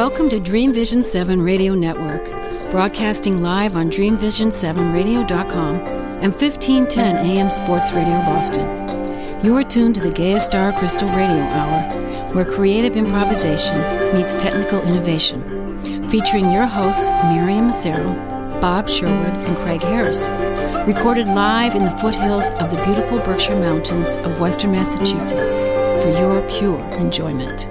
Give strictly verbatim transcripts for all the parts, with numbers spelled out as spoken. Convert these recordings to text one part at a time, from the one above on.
Welcome to Dream Vision seven Radio Network, broadcasting live on dream vision seven radio dot com and fifteen ten A M Sports Radio Boston. You are tuned to the Gaia Star Crystal Radio Hour, where creative improvisation meets technical innovation, featuring your hosts Miriam Massaro, Bob Sherwood, and Craig Harris, recorded live in the foothills of the beautiful Berkshire Mountains of Western Massachusetts for your pure enjoyment.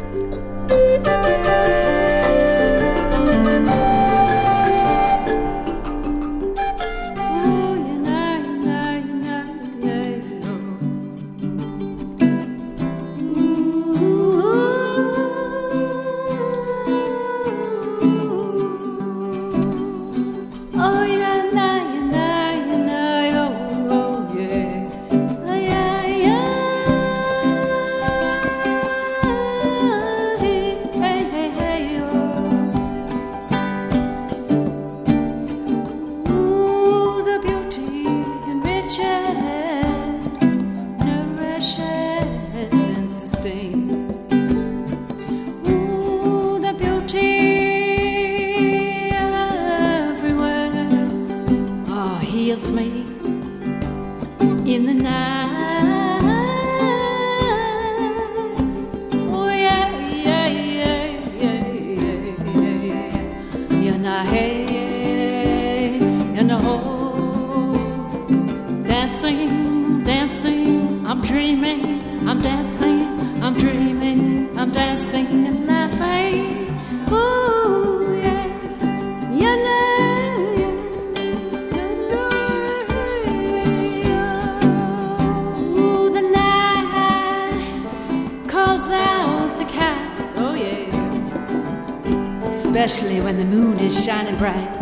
Especially when the moon is shining bright.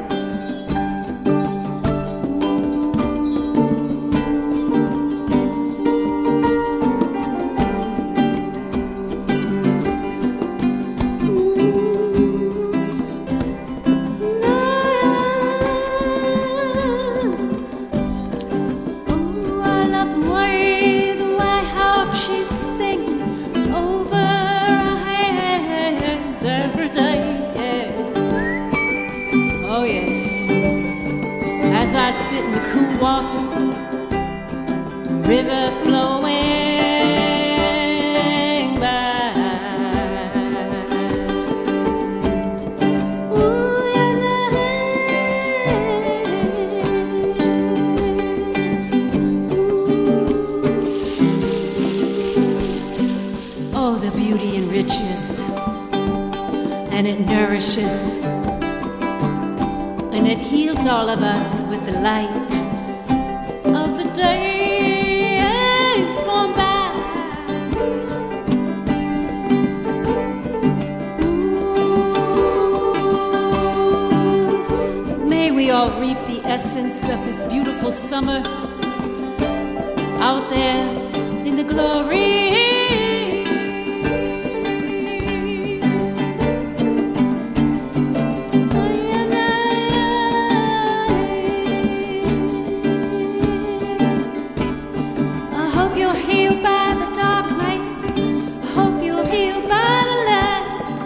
Summer out there in the glory. I hope you're healed by the dark nights. I hope you're healed by the light.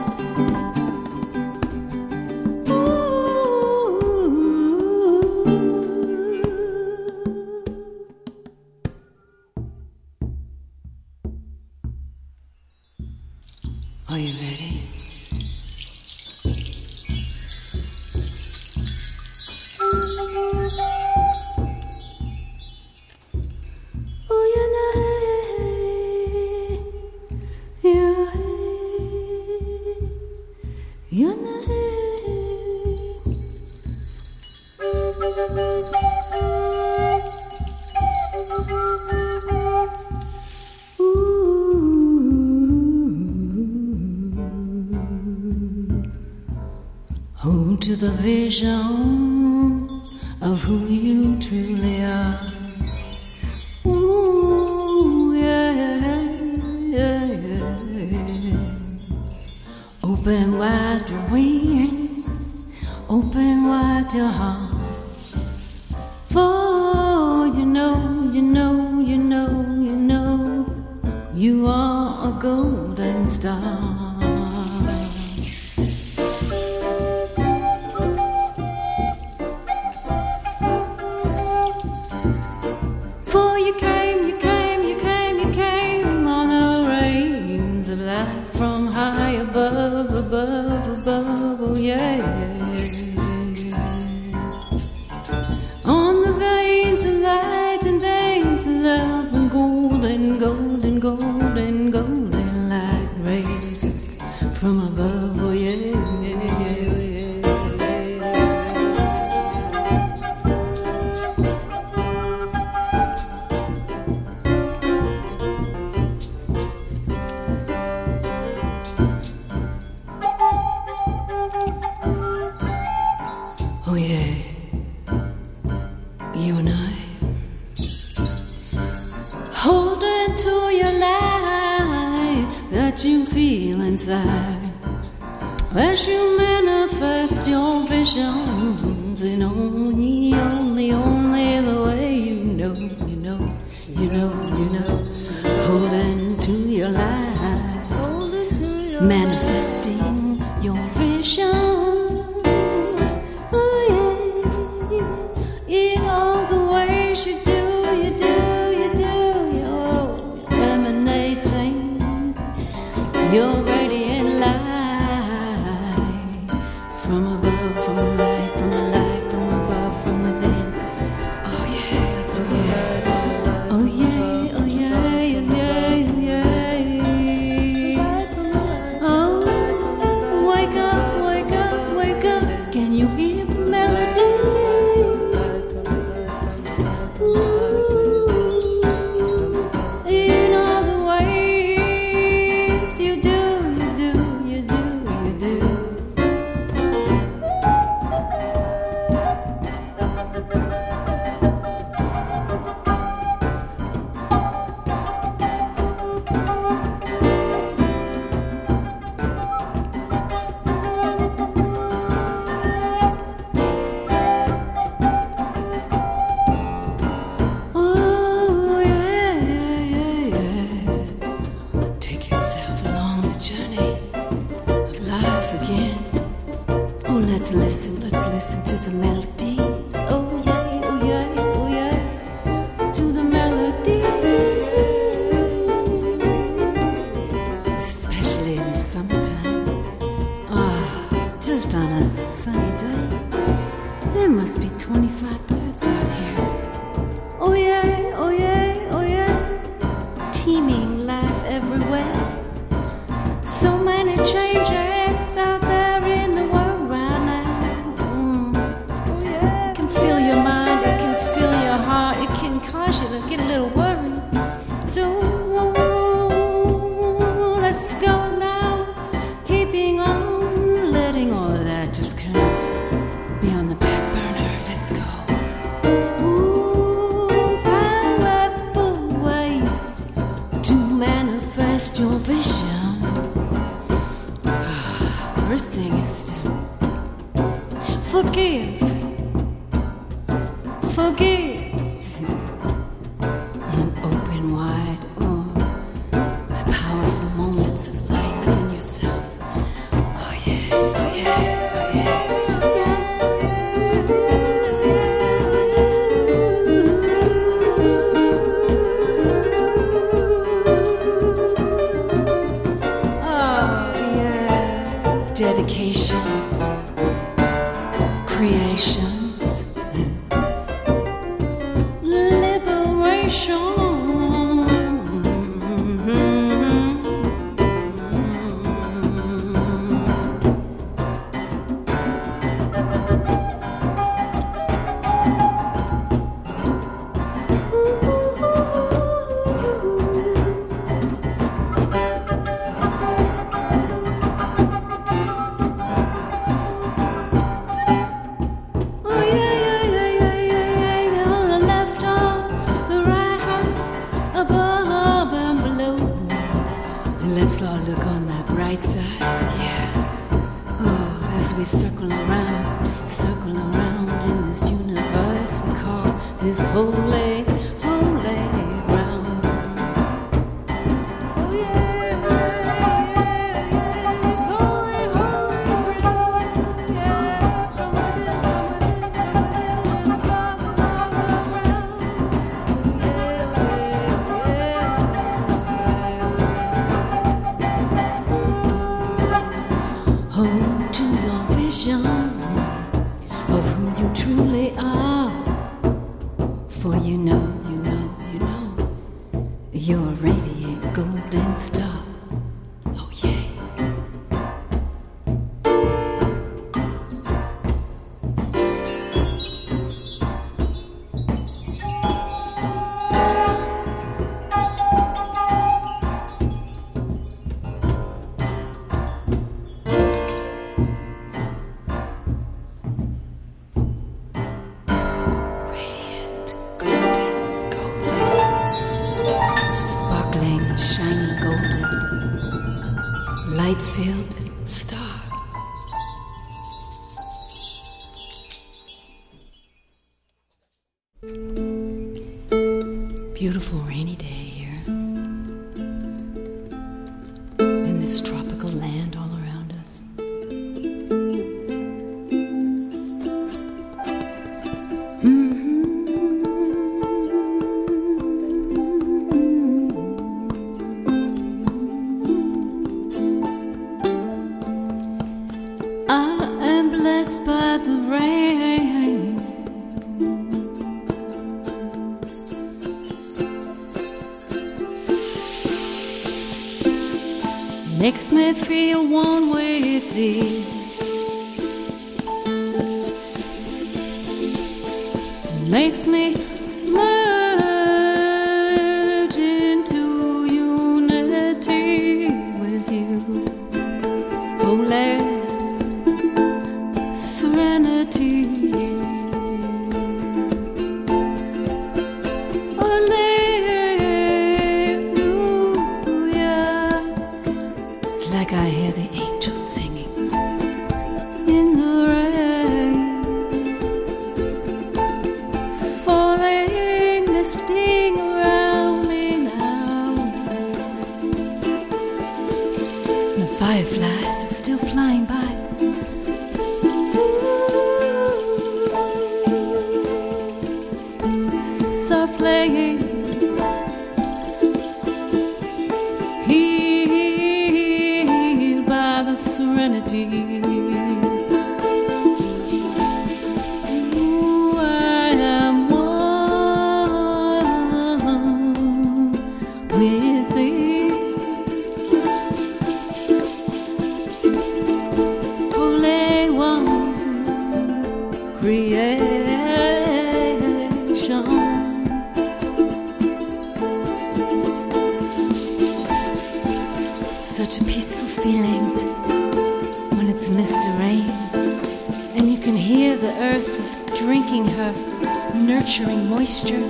Are you ready? Oh, you know, yeah, you know. Hold to the vision of who you truly are. Ooh, yeah, yeah, yeah. Open wide your wings, open wide your heart. For you know, you know, you know, you know, you are a golden star. you and I, holding to your light that you feel inside. As you manifest your visions in only, only, only the way you know, you know, you know, you know. Holding to your light, manifesting your vision. Oh yeah, in all the ways you do, you do, you do. You're emanating your radiant light. From above, from the light, from the light, from above, from within. Oh yeah, oh yeah, oh yeah, oh yeah, yeah, yeah. Oh, wake up, wake up, wake up. Can you hear the melody? Ooh, in all the ways you do, you do, you do, you do. Oh yeah, yeah, yeah, yeah. Take yourself along the journey of life again. Oh, let's listen, let's listen to the melodies. Oh yeah, oh yeah, oh yeah, to the melody. Especially in the summertime. Ah, just on a sunny day. There must be twenty-five birds out here. Oh yeah, oh yeah, oh yeah. Teeming life everywhere. So many changes out there in the world right now. Mm. Oh yeah. It can fill your mind, it can fill your heart, it can cause you to get a little worried. So let's go now, keeping on, letting all of that just kind of be on the back burner. Let's go. Ooh, powerful ways to manifest your vision. First thing is to forgive, forgive, and open wide oh, the powerful moments of light within yourself. Oh yeah, oh yeah, oh yeah. Dedication, creations, liberation. We circle around, circle around in this universe we call this holy, holy ground. Oh yeah, yeah, yeah, yeah, this holy, holy ground. Yeah, from within, from within, from within, and above, above, around. Oh yeah, yeah, yeah. Home to your vision of who you truly are. For you know, you know, you know, you're a radiant golden star. Oh yeah. Radiant. softly-filled star. Beautiful rainy day here in this tropical land all around us. Mm-hmm. I am blessed by the rain. Makes me feel one with thee. Makes me merge into unity with you. Holy serenity. Like I hear the angels singing in the rain, falling, nesting around me now. The fireflies are still flying by. Ooh, softly. Serenity. Ooh, I am one with thee. Holy one creation. Such peaceful feelings when it's Mister Rain, and you can hear the earth just drinking her nurturing moisture.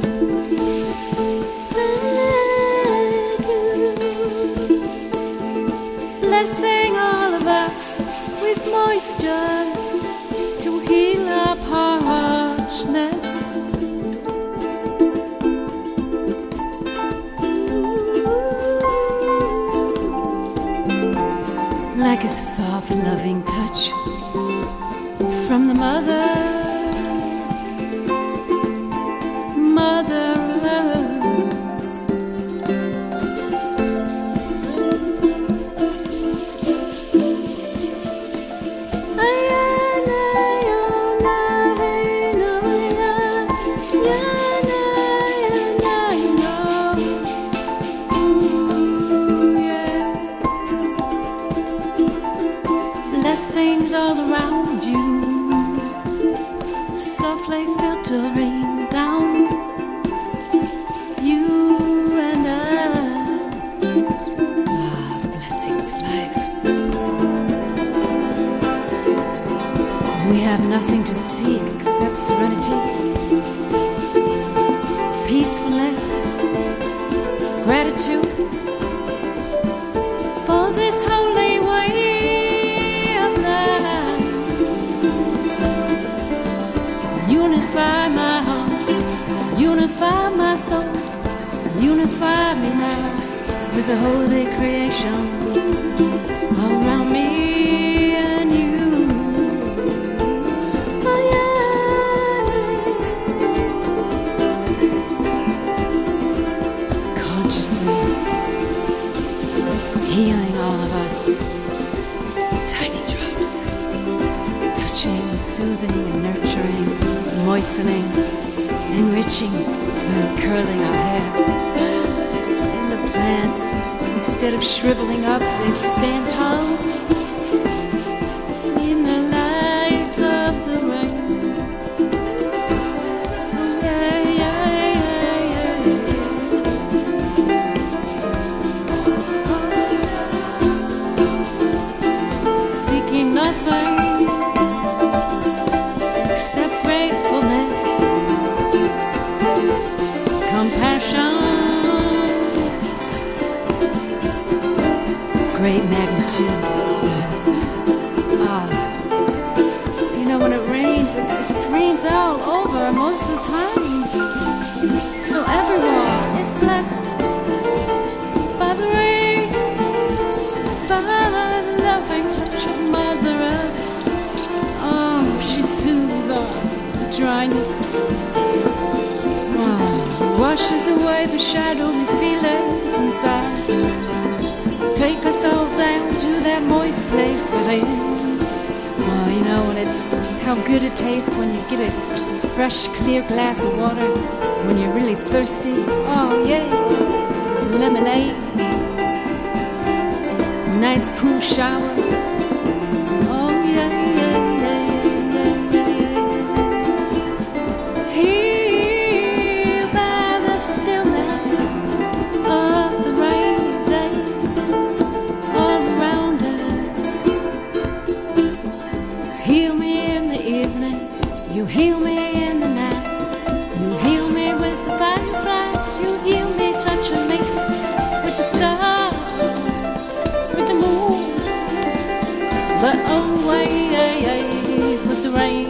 Blessing all of us with moisture to heal our harshness. Like a soft, loving touch from the mother, mother earth. Blessings all around you, softly filtering down. You and I, ah, the blessings of life. We have nothing to seek except serenity, peacefulness, gratitude for this holy way. Unify my heart, unify my soul, unify me now with the holy creation around me and you. Oh yeah. Consciously healing all of us, tiny drops, touching and soothing and nurturing, moistening, enriching, and curling our hair. And the plants, instead of shriveling up, they stand tall in the light of the rain. Yeah, yeah, yeah, yeah. Seeking nothing except gratefulness, compassion, great magnitude. but most of the time. So everyone is blessed by the rain, by the loving touch of Mother Earth. Oh, she soothes our dryness, oh, washes away the shadowy feelings inside. Take us all down to that moist place within. Oh, you know, and it's how good it tastes when you get a fresh, clear glass of water when you're really thirsty. Oh, yeah. Lemonade. Nice, cool shower. Oh, yeah, yeah, yeah, yeah, yeah, yeah, yeah. Here by the stillness of the rainy day all around us. Heal me in the evening, you heal me in the night. You heal me with the fireflies, you heal me touching me with the stars, with the moon, but always with the rain.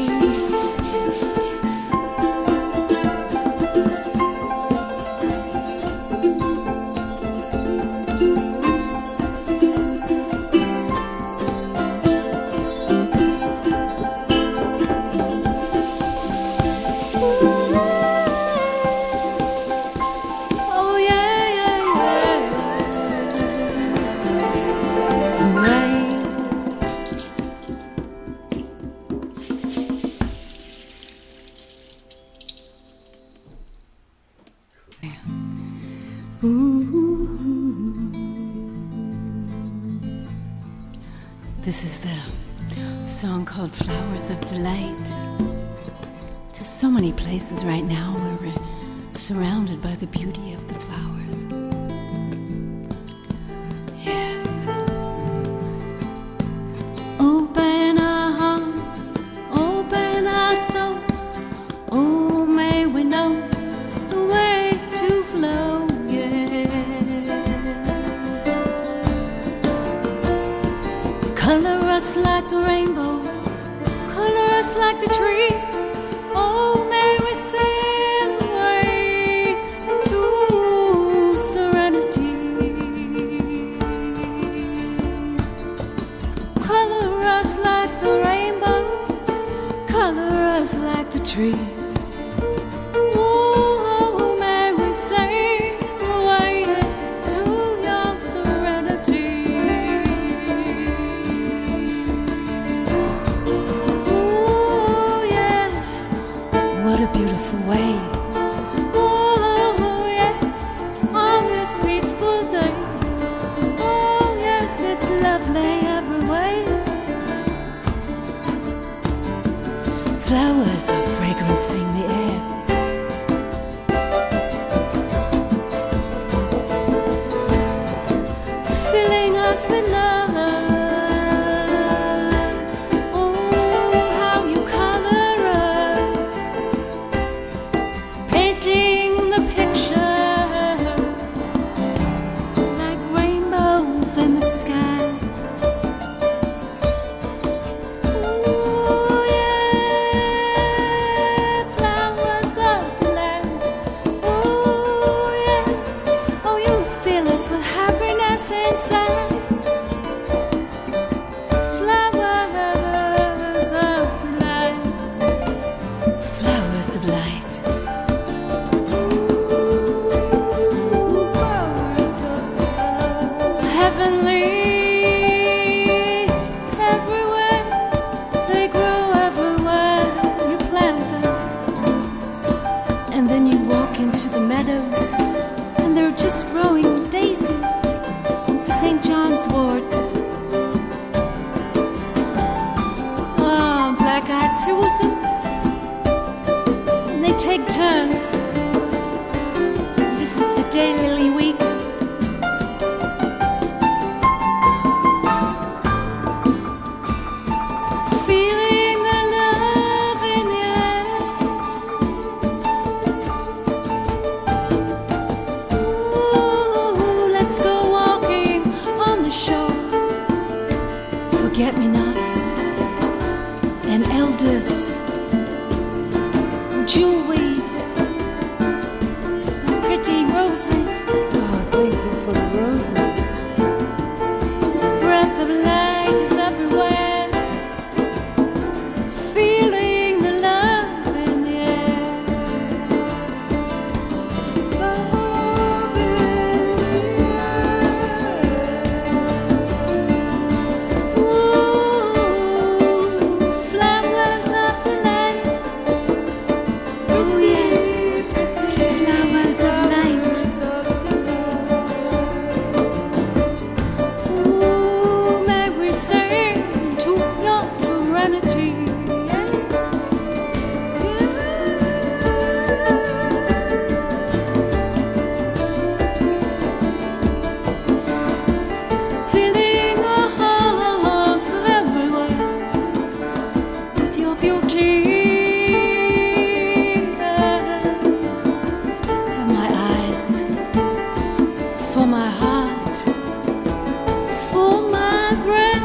This is the song called Flowers of Delight. There's so many places right now where we're surrounded by the beauty of the flowers. Yes. Open our hearts, open our souls. Oh, may we know the way to flow, yeah. Color us like the rainbow, color us like the trees. Oh, may we sail away into serenity. Color us like the rainbows, color us like the trees. Oh, may we sail away to your serenity. What a beautiful way. Oh, yeah, on this peaceful day. Oh, yes, it's lovely every way. Flowers are fragrancing the air. Filling us with love. In the sky. Ooh, yeah, flowers of delight. Oh, yes, oh, you fill us with happiness inside. Flowers of delight, flowers of light. Ooh, flowers of delight. Heavenly, everywhere, they grow everywhere you plant them. And then you walk into the meadows, and they're just growing daisies in Saint John's wort. Oh, black-eyed Susans, and they take turns. This is the daily week. Forget-me-nots and elders jewelweeds, pretty roses. Oh, thankful for the roses. Breath of light is everywhere, feeling the love in the air. Love in the air. Ooh, flowers of delight. Oh yes, flowers of light. Ooh, may we sing to your serenity. Filling our hearts everywhere with your beauty. For my eyes, for my heart, for my breath.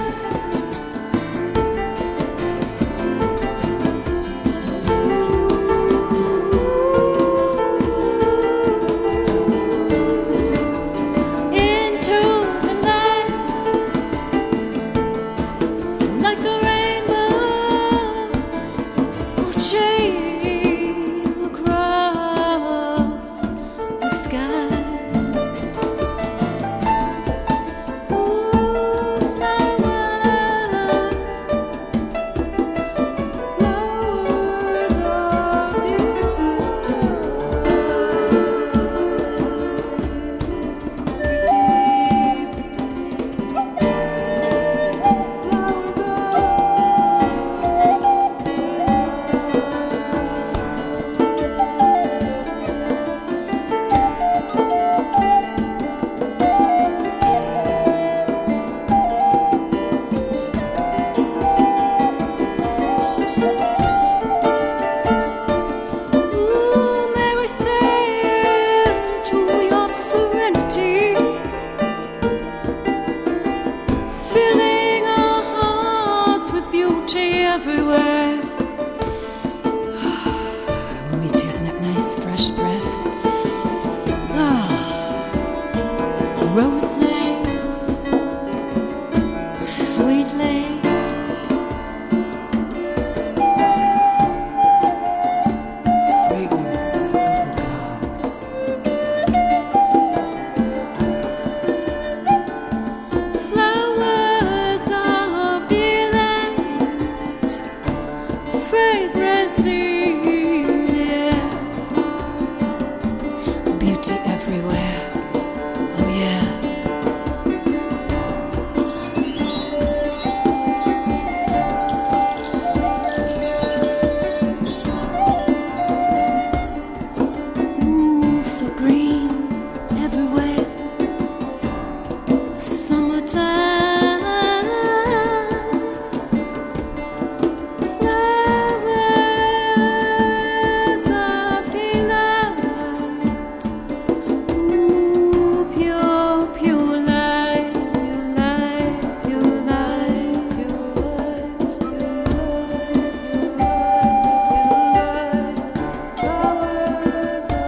Into the light, like the rainbows marching across the sky. Ooh, flowers, flowers of Ooh, may we sail into your serenity, filling our hearts with beauty everywhere. When we take that nice fresh breath, ah, roses, sweetly. Fragrance of the gods. Flowers of delight, fragrance in the air, beauty everywhere. Oh yeah. Ooh, so green everywhere. Summertime, flowers of delight. Ooh, pure, pure light, pure light, pure light, pure light, pure light, pure light, flowers of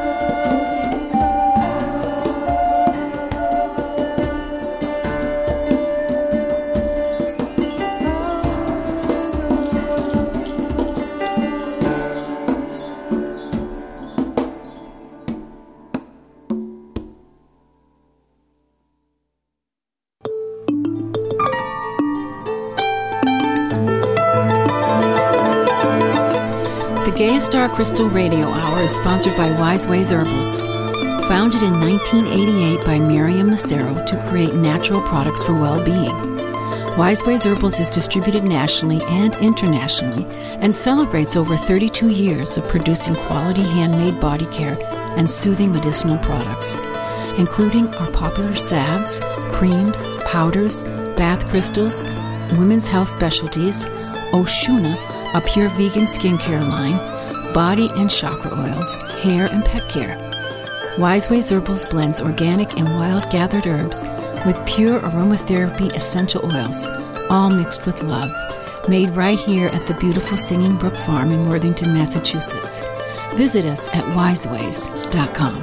The Gaia Star Crystal Radio Hour is sponsored by Wise Ways Herbals. Founded in nineteen eighty-eight by Miriam Massero to create natural products for well-being. Wise Ways Herbals is distributed nationally and internationally and celebrates over thirty-two years of producing quality handmade body care and soothing medicinal products, including our popular salves, creams, powders, bath crystals, women's health specialties, Oshuna, a pure vegan skincare line, body and chakra oils, hair and pet care. Wise Ways Herbals blends organic and wild gathered herbs with pure aromatherapy essential oils, all mixed with love, made right here at the beautiful Singing Brook Farm in Worthington, Massachusetts. Visit us at wiseways dot com.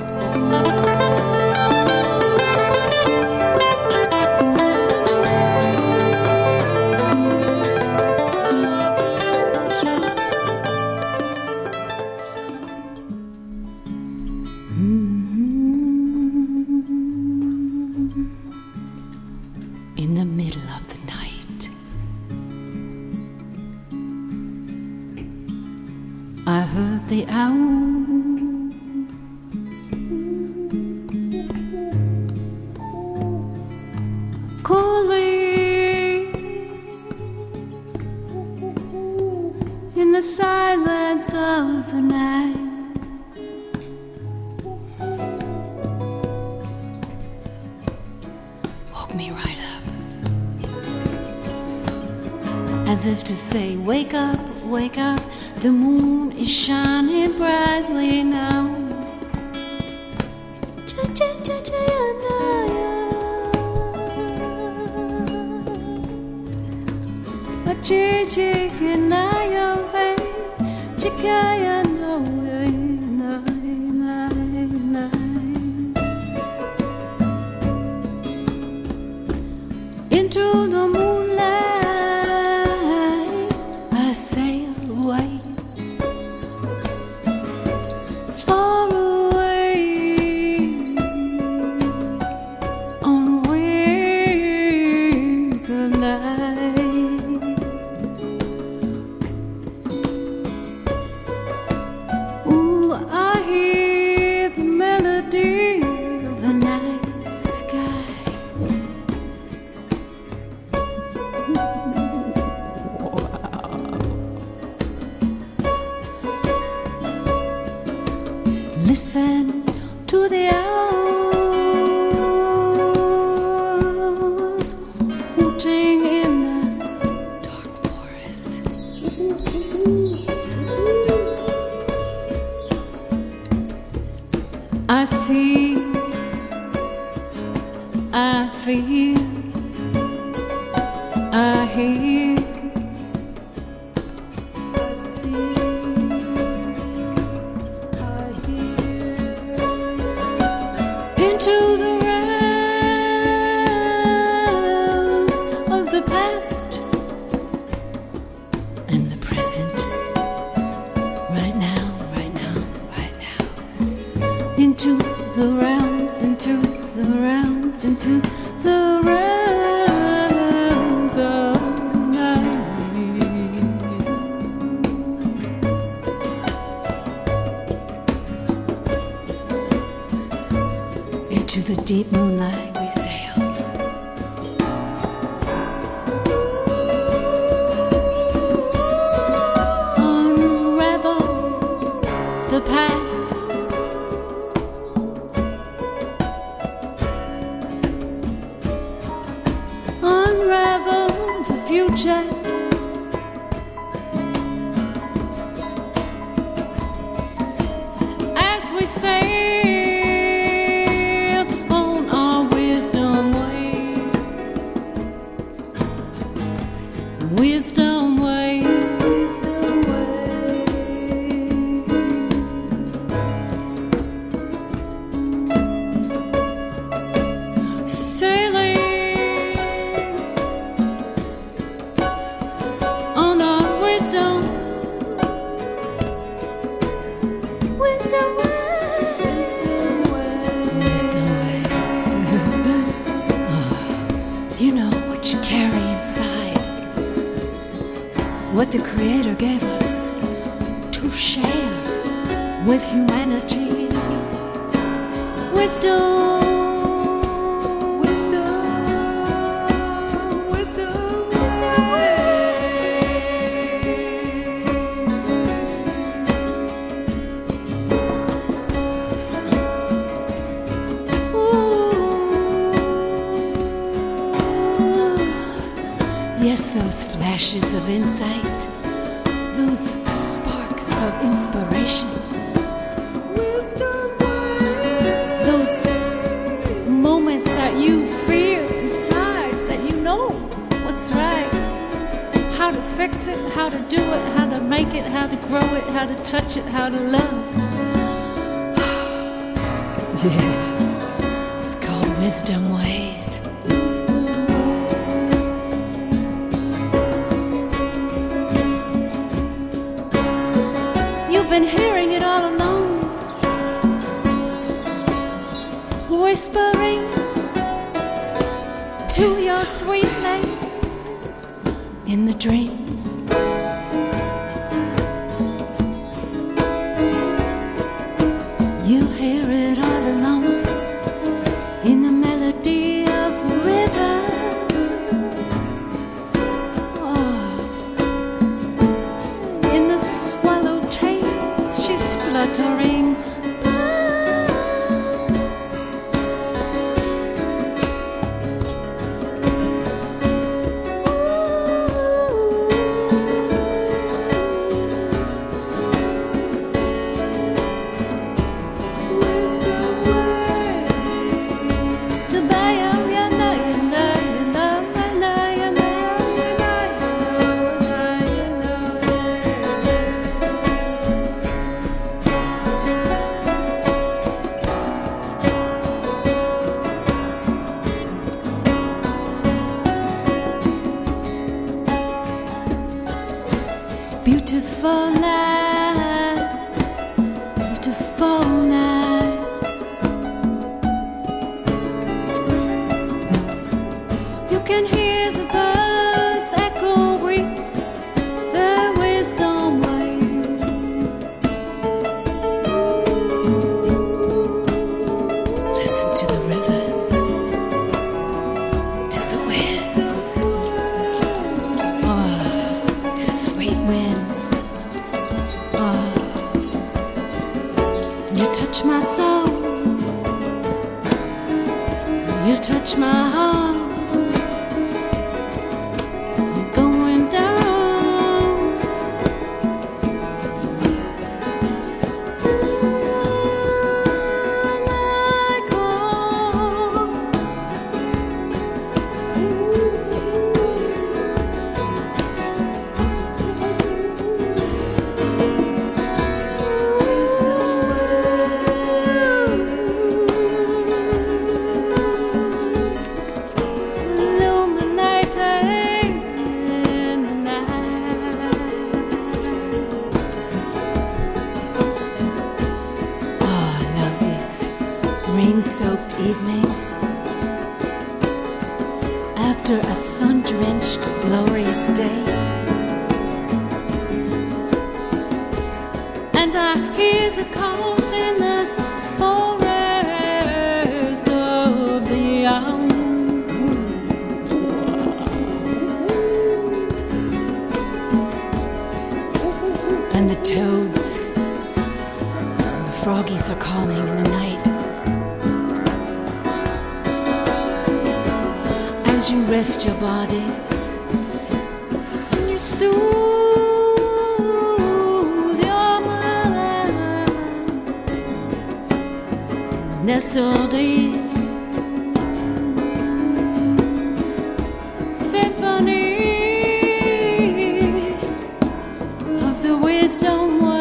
In the middle of the night, I heard the owl calling in the silence of the night. Woke me right up, as if to say, wake up, wake up, the moon is shining brightly now. Into the moonlight I sail away, far away, on wings of light. Ooh, I hear the melody of the night sky. Listen to the owls hooting in the dark forest. I see, I feel, I hear, I see. Into the realms of the past and the present, right now, right now, right now. Into the realms, into the realms, into the realms of night. Into the deep moonlight we sail. Unravel the past, unravel the future. As we sail on our wisdom way, wisdom way, wisdom way. Sailing on our wisdom, wisdom ways, wisdom ways. Oh, you know what you carry inside, what the Creator gave us to share with humanity. Wisdom, wisdom, wisdom, wisdom Yes, those flashes of insight, those sparks of inspiration, those moments that you feel inside, that you know what's right, how to fix it, how to do it, how to make it, how to grow it, how to touch it, how to love. Yes, it's called Wisdom Ways. You've been hearing it all along, whispering to your sweet lady in the dreams. You hear it all along in the melody of the river. Oh, in the swallowtail she's fluttering. Beautiful night, beautiful nights. You can hear the birds echoing their wisdom ways. Listen to the rivers, to the winds. Oh, sweet winds. You touch my soul, you touch my heart, you're going down. Like home. Rain-soaked evenings after a sun-drenched, glorious day, and I hear the calls in the forest of the young. And the toads and the froggies are calling in the night. As you rest your bodies, and you soothe your mind, nestled in symphony of the wisdom way.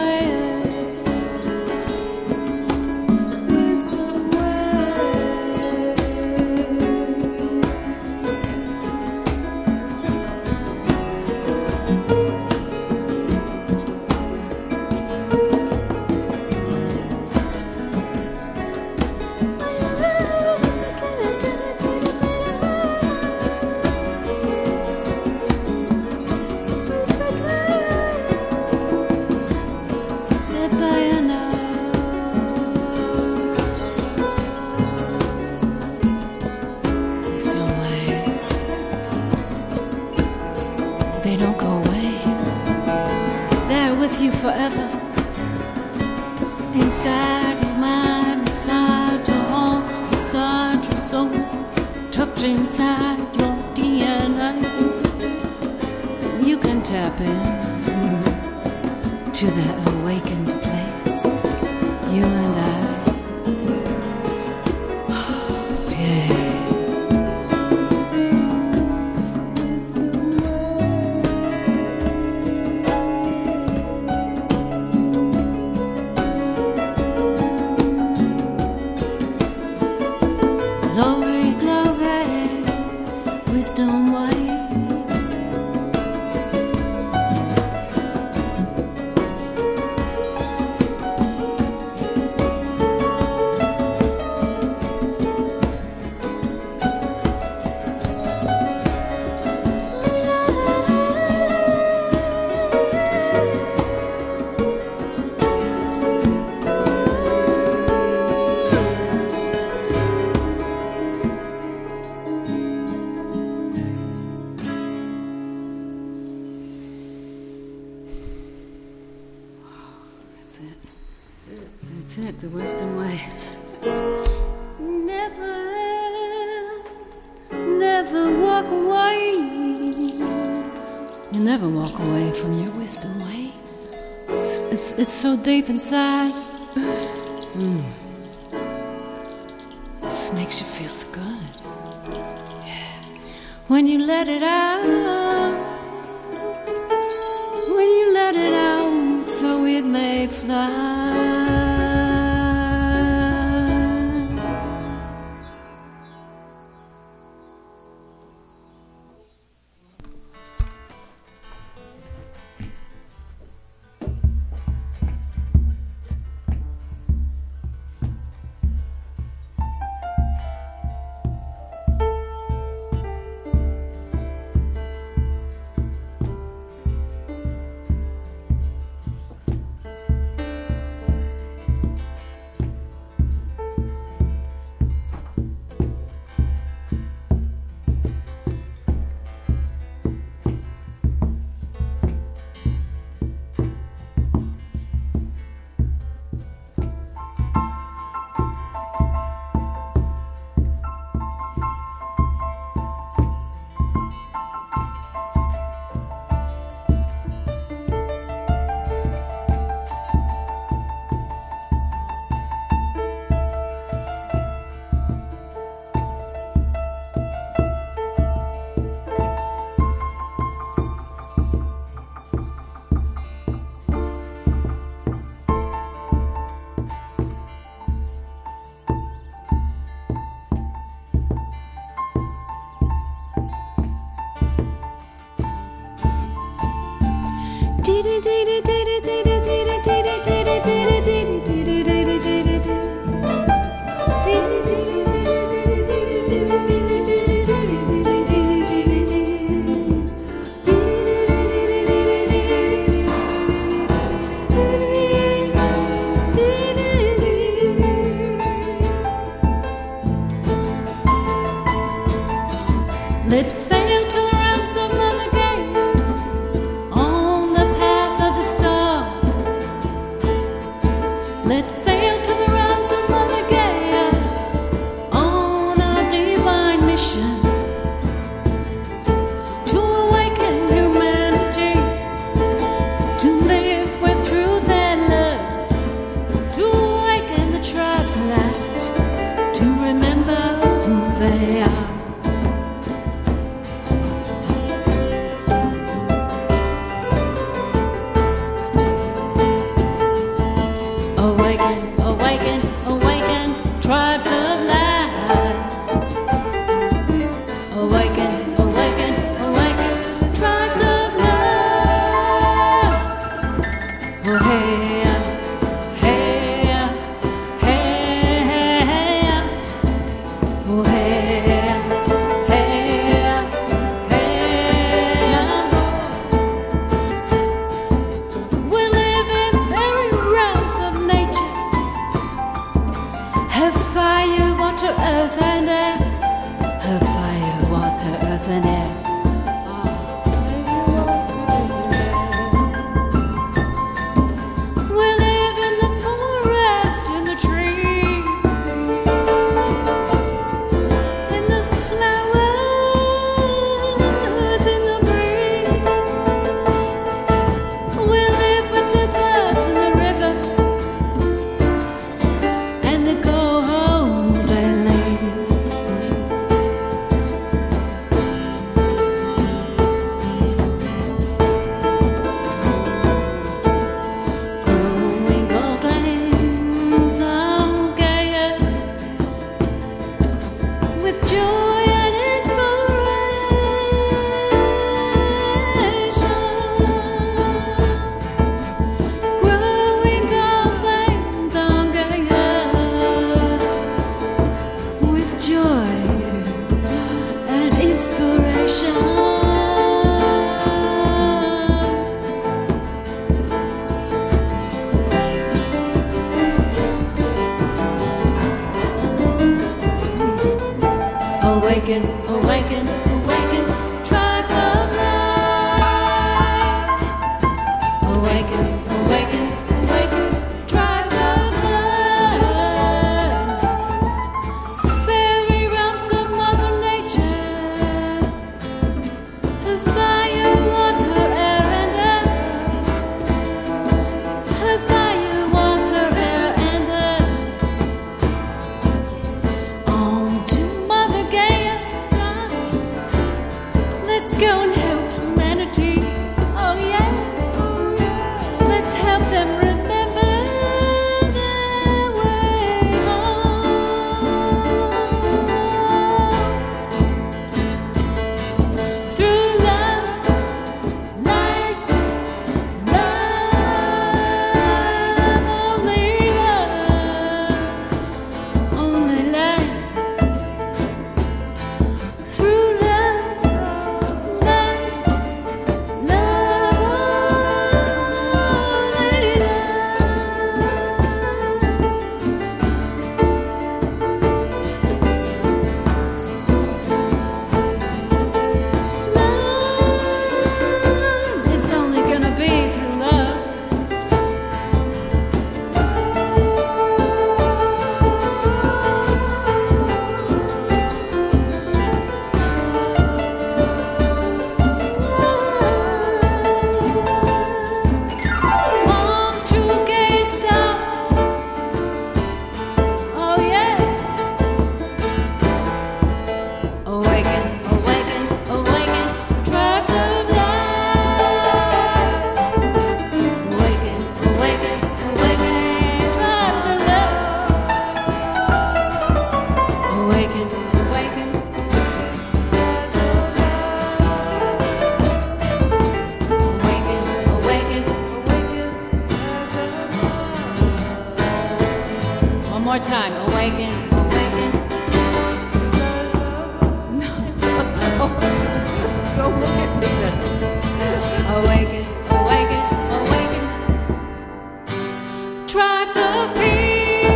They don't go away. They're with you forever. Inside your mind, inside your heart, inside your soul, tucked inside your D N A. You can tap in to that awakened place. You and I. wisdom way. That's it, the wisdom way. Never, never walk away. You never walk away from your wisdom way. It's, it's, it's so deep inside. Mm. Just makes you feel so good. Yeah. When you let it out, when you let it out, so it may fly. Let's sail to the realms of Mother Gaia on the path of the stars. Let's sail to the realms of Mother Gaia on our divine mission to awaken humanity, to live with truth and love, to awaken the tribes of light, to remember who they are. Awaken, awaken, awaken, tribes of light. Awaken, awaken, awaken, tribes of love. Oh hey, hey, hey, hey, oh hey, hey, hey. We live in very realms of nature. Her fire, water, earth and air. Her fire, water, earth and air. We live in the forest, in the tree, in the flowers, in the breeze. We live with the birds and the rivers and the golden leaves. Awaken, awaken, awaken, tribes of light. Awaken, awaken, awaken, tribes of light. Fairy realms of Mother Nature, her fire, water, air, and earth. Her fire, water, air, and earth. On to Mother Gaia Star. Let's go and help humanity. Oh yeah, let's help them remember their way home. Through love, light, love, only love, only light. Through love, light, love, it's only gonna be through love. On to Gaia Star. Oh yeah. Awaken, awaken, awaken, tribes of light. Awaken, awaken, awaken, tribes of love. Awaken, awaken. Awaken, awaken, awaken. One more time. Awaken, awaken. Go look at me then. Awaken, awaken, awaken. Tribes of peace.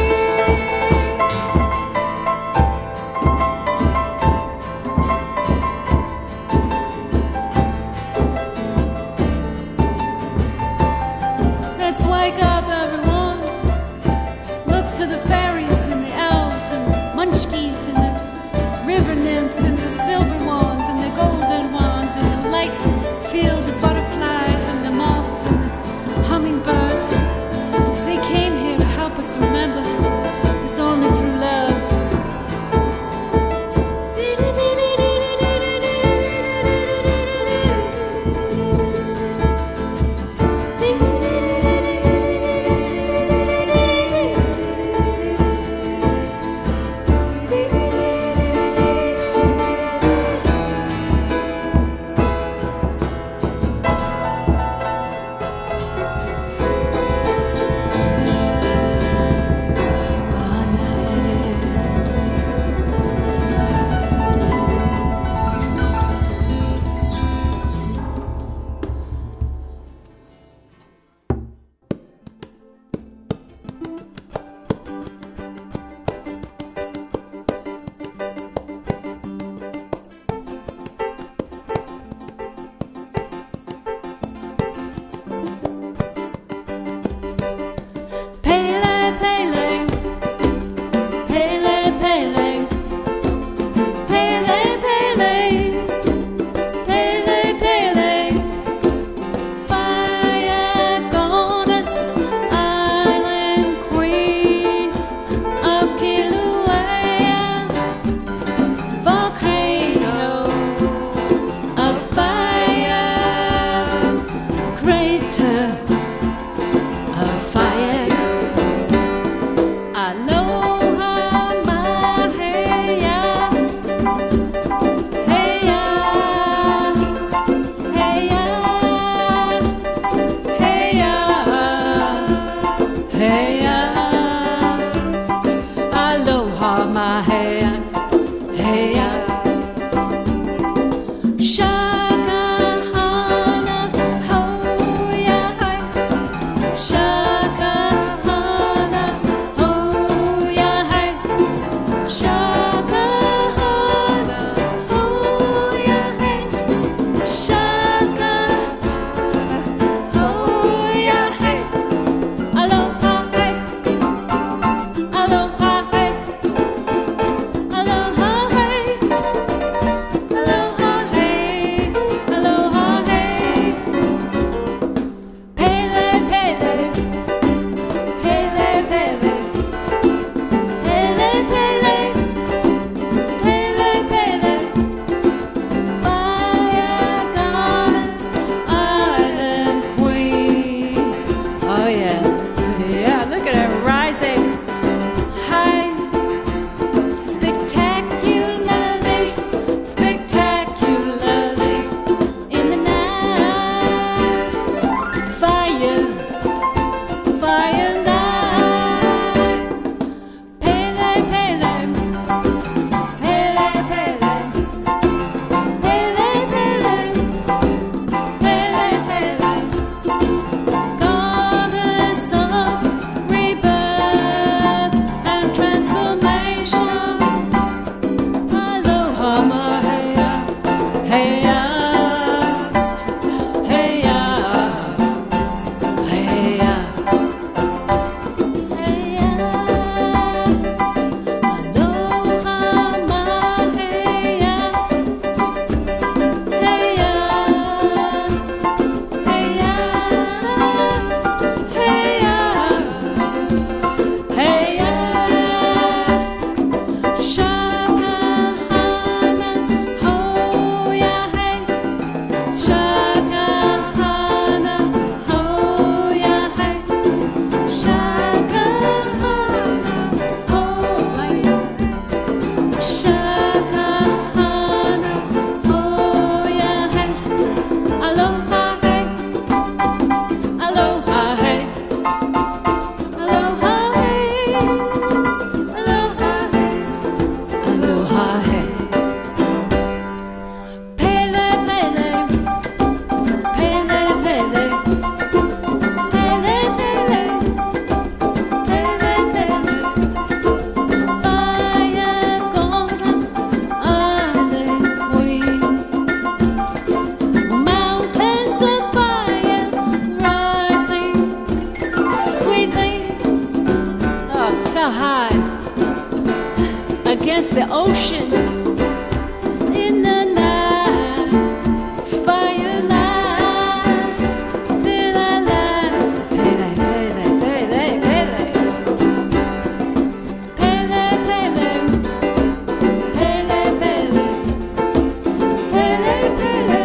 Let's wake up, everyone. Look to the fairies and the elves and the munchkins and the river nymphs and the silver ones and the golden ones and the light field, the butterflies and the moths and the hummingbirds. They came here to help us remember it's only through love. Pele, Pele, Pele, Pele, Pele, Pele, Pele, Pele, fire goddess, island queen of Kilauea, volcano of fire, crater of fire. Aloha, Maheya, heya, heya, heya, heya. Aloha, Maheya, heya. Shaka hana, hoya, hai. Shaka hana, hoya, hai. Shaka hana, mile high against the ocean in the night, firelight, pele, pele, pele, pele, pele, pele, pele, pele, pele, pele, pele.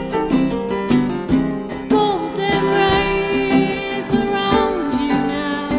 Golden rays around you now.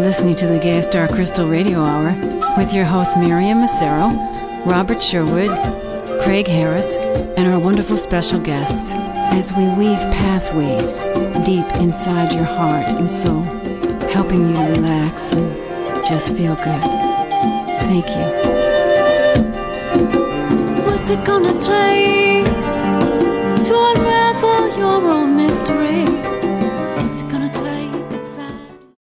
listening to the Gay Star Crystal Radio Hour with your hosts Miriam Massero, Robert Sherwood, Craig Harris, and our wonderful special guests as we weave pathways deep inside your heart and soul, helping you to relax and just feel good. Thank you. What's it gonna take to unravel your own mystery?